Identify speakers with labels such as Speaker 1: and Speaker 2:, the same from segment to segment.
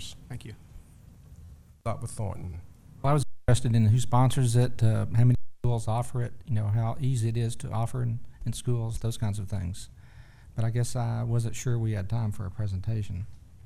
Speaker 1: members.
Speaker 2: Thank you.
Speaker 1: Dr. Thornton.
Speaker 3: Well, I was interested in who sponsors it, how many schools offer it, you know, how easy it is to offer in schools, those kinds of things. But I guess I wasn't sure we had time for a presentation.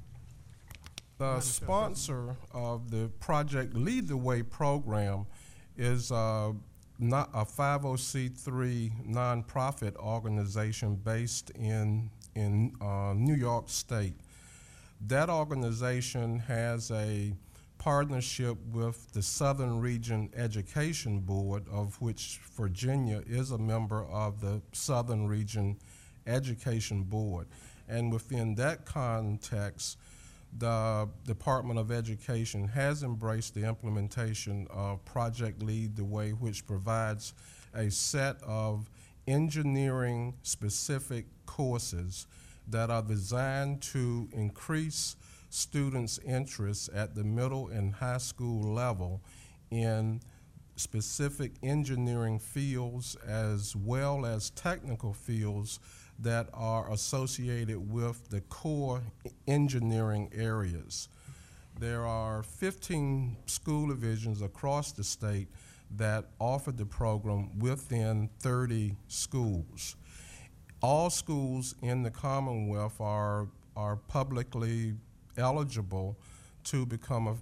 Speaker 1: The sponsor of the Project Lead the Way program is not a 501c3 nonprofit organization based in New York State. That organization has a partnership with the Southern Region Education Board, of which Virginia is a member of the Southern Region Education Board. And within that context, the Department of Education has embraced the implementation of Project Lead the Way, which provides a set of engineering-specific courses that are designed to increase students' interest at the middle and high school level in specific engineering fields as well as technical fields that are associated with the core engineering areas. There are 15 school divisions across the state that offer the program within 30 schools. All schools in the Commonwealth are publicly eligible to become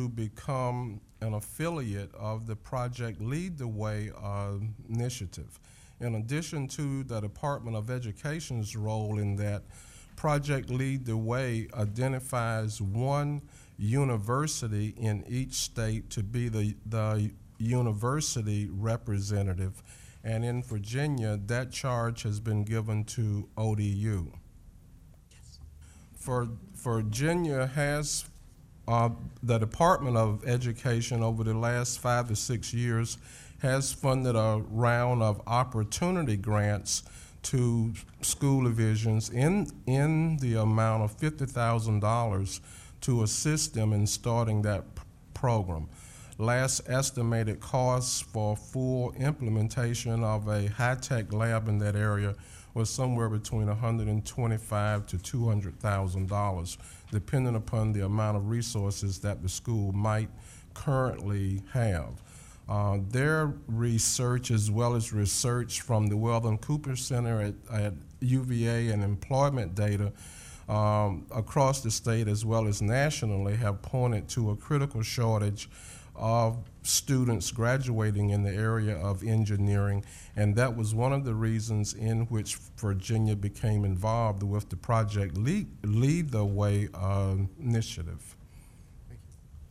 Speaker 1: an affiliate of the Project Lead the Way initiative. In addition to the Department of Education's role in that, Project Lead the Way identifies one university in each state to be the university representative. And in Virginia, that charge has been given to ODU. Yes. Virginia has the Department of Education over the last 5 to 6 years has funded a round of opportunity grants to school divisions in the amount of $50,000 to assist them in starting that program. Last estimated costs for full implementation of a high-tech lab in that area was somewhere between $125,000 to $200,000, depending upon the amount of resources that the school might currently have. Their research, as well as research from the Weldon Cooper Center at UVA and employment data across the state as well as nationally, have pointed to a critical shortage of students graduating in the area of engineering, and that was one of the reasons in which Virginia became involved with the Project Lead the Way initiative.
Speaker 2: Thank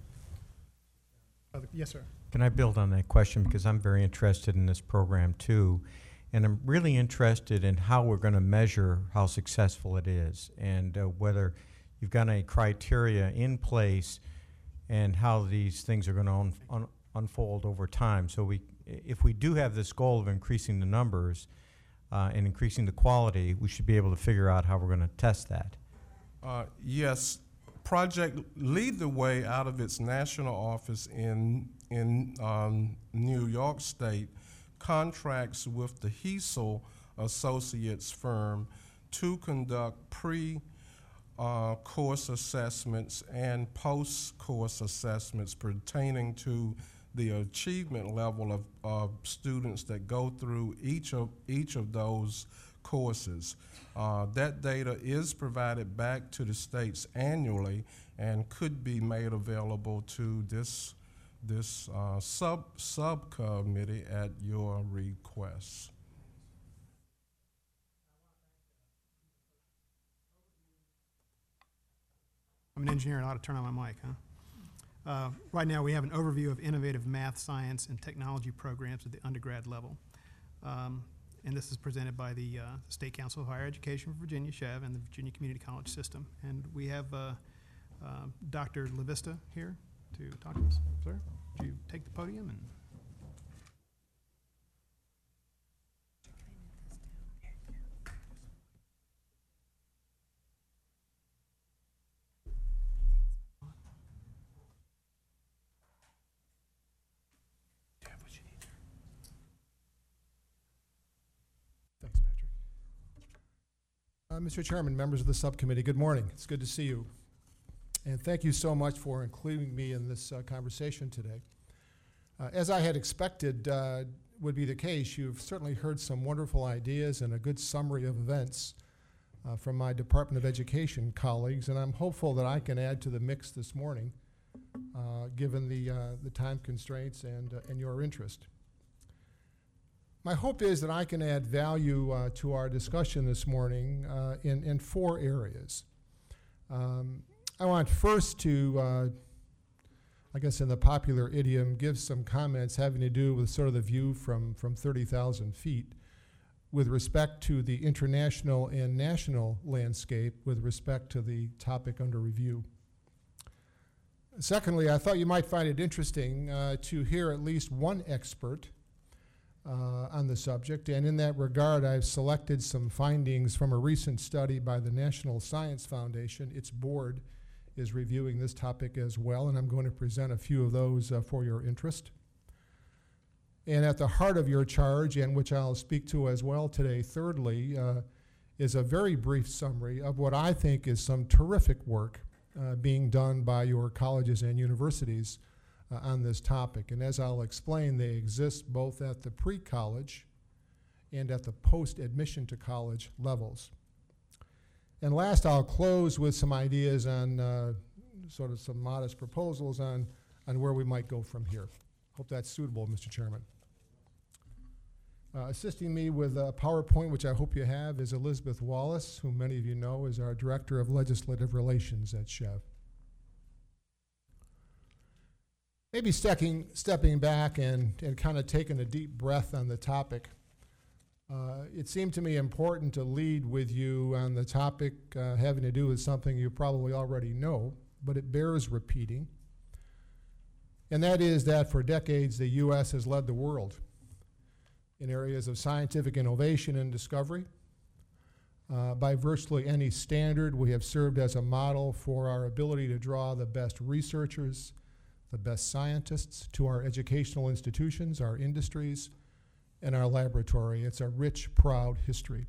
Speaker 2: you. Yes, sir.
Speaker 4: Can I build on that question, because I'm very interested in this program too, and I'm really interested in how we're going to measure how successful it is, and whether you've got any criteria in place and how these things are going to unfold over time. So if we do have this goal of increasing the numbers and increasing the quality, we should be able to figure out how we're going to test that.
Speaker 1: Yes, Project Lead the Way, out of its national office in New York State, contracts with the Hiesel Associates firm to conduct course assessments and post-course assessments pertaining to the achievement level of students that go through each of those courses. That data is provided back to the states annually and could be made available to this subcommittee at your request.
Speaker 2: I'm an engineer and I ought to turn on my mic, huh? Right now we have an overview of innovative math, science, and technology programs at the undergrad level. And this is presented by the State Council of Higher Education for Virginia, SCHEV, and the Virginia Community College System. And we have Dr. LaVista here to talk to us. Sir, would you take the podium? And
Speaker 5: Thanks, Patrick. Mr. Chairman, members of the subcommittee, good morning. It's good to see you. and thank you so much for including me in this conversation today. As I had expected would be the case, you've certainly heard some wonderful ideas and a good summary of events from my Department of Education colleagues, and I'm hopeful that I can add to the mix this morning, given the time constraints and your interest. My hope is that I can add value to our discussion this morning in 4 areas. I want first to, I guess in the popular idiom, give some comments having to do with sort of the view from 30,000 feet with respect to the international and national landscape with respect to the topic under review. Secondly, I thought you might find it interesting to hear at least one expert on the subject, and in that regard, I've selected some findings from a recent study by the National Science Foundation. Its board is reviewing this topic as well, and I'm going to present a few of those for your interest. And at the heart of your charge, and which I'll speak to as well today, thirdly, is a very brief summary of what I think is some terrific work being done by your colleges and universities on this topic. And as I'll explain, they exist both at the pre-college and at the post-admission to college levels. And last, I'll close with some ideas on sort of some modest proposals on where we might go from here. Hope that's suitable, Mr. Chairman. Assisting me with a PowerPoint, which I hope you have, is Elizabeth Wallace, who many of you know is our Director of Legislative Relations at SCHEV. Maybe stepping back and kind of taking a deep breath on the topic, it seemed to me important to lead with you on the topic having to do with something you probably already know, but it bears repeating. And that is that for decades, the U.S. has led the world in areas of scientific innovation and discovery. By virtually any standard, we have served as a model for our ability to draw the best researchers, the best scientists to our educational institutions, our industries, and our laboratory. It's a rich, proud history.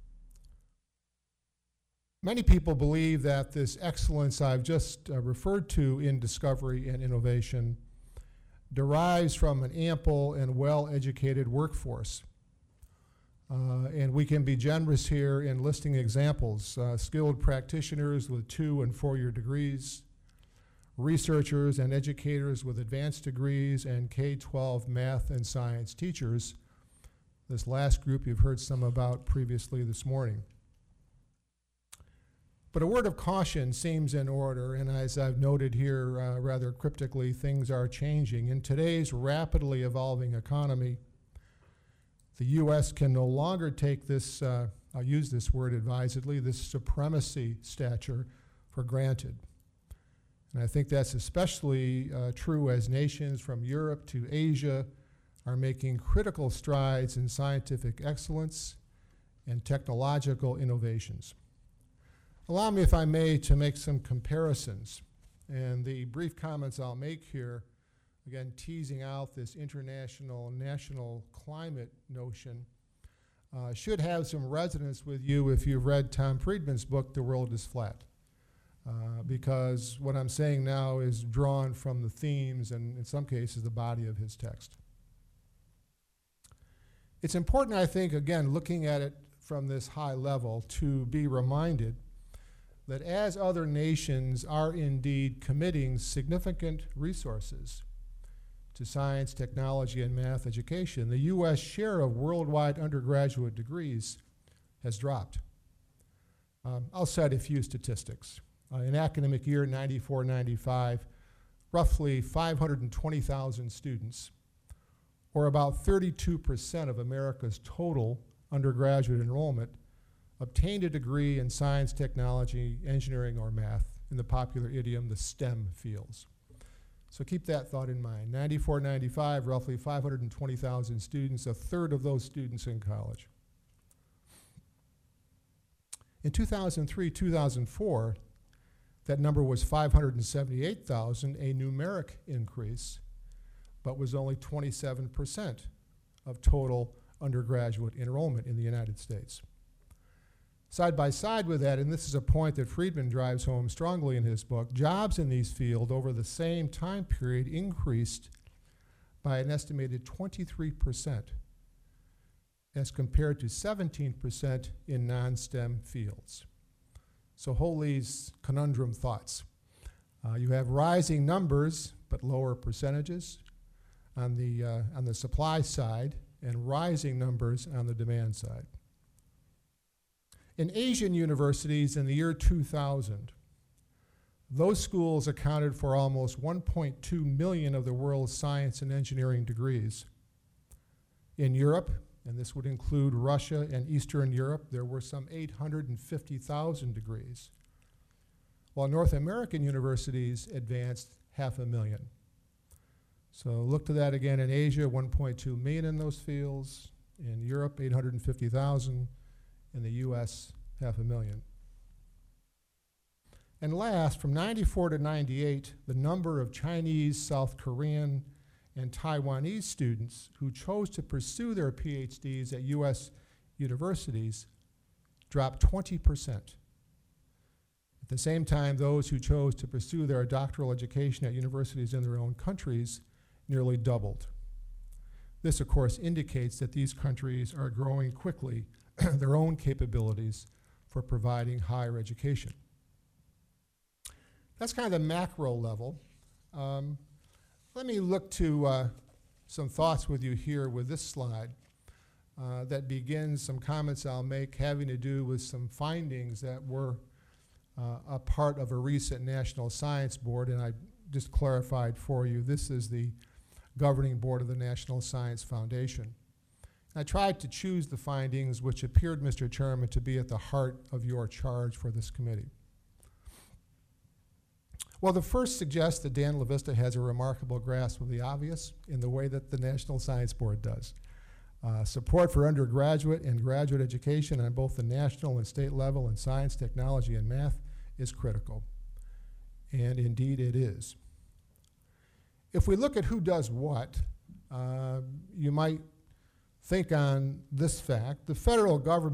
Speaker 5: Many people believe that this excellence I've just referred to in discovery and innovation derives from an ample and well-educated workforce. And we can be generous here in listing examples. Skilled practitioners with 2- and 4-year degrees, researchers and educators with advanced degrees, and K-12 math and science teachers. This last group you've heard some about previously this morning. But a word of caution seems in order, and as I've noted here rather cryptically, things are changing. In today's rapidly evolving economy, the U.S. can no longer take this, I'll use this word advisedly, this supremacy stature for granted. And I think that's especially true as nations from Europe to Asia are making critical strides in scientific excellence and technological innovations. Allow me, if I may, to make some comparisons. And the brief comments I'll make here, again, teasing out this international, national climate notion, should have some resonance with you if you've read Tom Friedman's book, The World is Flat. Because what I'm saying now is drawn from the themes and, in some cases, the body of his text. It's important, I think, again, looking at it from this high level, to be reminded that as other nations are indeed committing significant resources to science, technology, and math education, the U.S. share of worldwide undergraduate degrees has dropped. I'll cite a few statistics. In academic year 94-95, roughly 520,000 students, or about 32% of America's total undergraduate enrollment, obtained a degree in science, technology, engineering, or math, in the popular idiom, the STEM fields. So keep that thought in mind. 94-95, roughly 520,000 students, a third of those students in college. In 2003-2004, that number was 578,000, a numeric increase, but was only 27% of total undergraduate enrollment in the United States. Side by side with that, and this is a point that Friedman drives home strongly in his book, jobs in these fields over the same time period increased by an estimated 23% as compared to 17% in non-STEM fields. So hold these conundrum thoughts. You have rising numbers but lower percentages on the supply side and rising numbers on the demand side. In Asian universities in the year 2000, those schools accounted for almost 1.2 million of the world's science and engineering degrees. In Europe, and this would include Russia and Eastern Europe, there were some 850,000 degrees, while North American universities advanced 500,000. So look to that again. In Asia, 1.2 million in those fields. In Europe, 850,000. In the US, 500,000. And last, from 94 to 98, the number of Chinese, South Korean, and Taiwanese students who chose to pursue their PhDs at US universities dropped 20%. At the same time, those who chose to pursue their doctoral education at universities in their own countries nearly doubled. This, of course, indicates that these countries are growing quickly their own capabilities for providing higher education. That's kind of the macro level. Let me look to some thoughts with you here with this slide that begins some comments I'll make having to do with some findings that were a part of a recent National Science Board, and I just clarified for you, this is the governing board of the National Science Foundation. I tried to choose the findings which appeared, Mr. Chairman, to be at the heart of your charge for this committee. Well, the first suggests that Dan LaVista has a remarkable grasp of the obvious in the way that the National Science Board does. Support for undergraduate and graduate education on both the national and state level in science, technology, and math is critical. And indeed it is. If we look at who does what, you might think on this fact. The federal government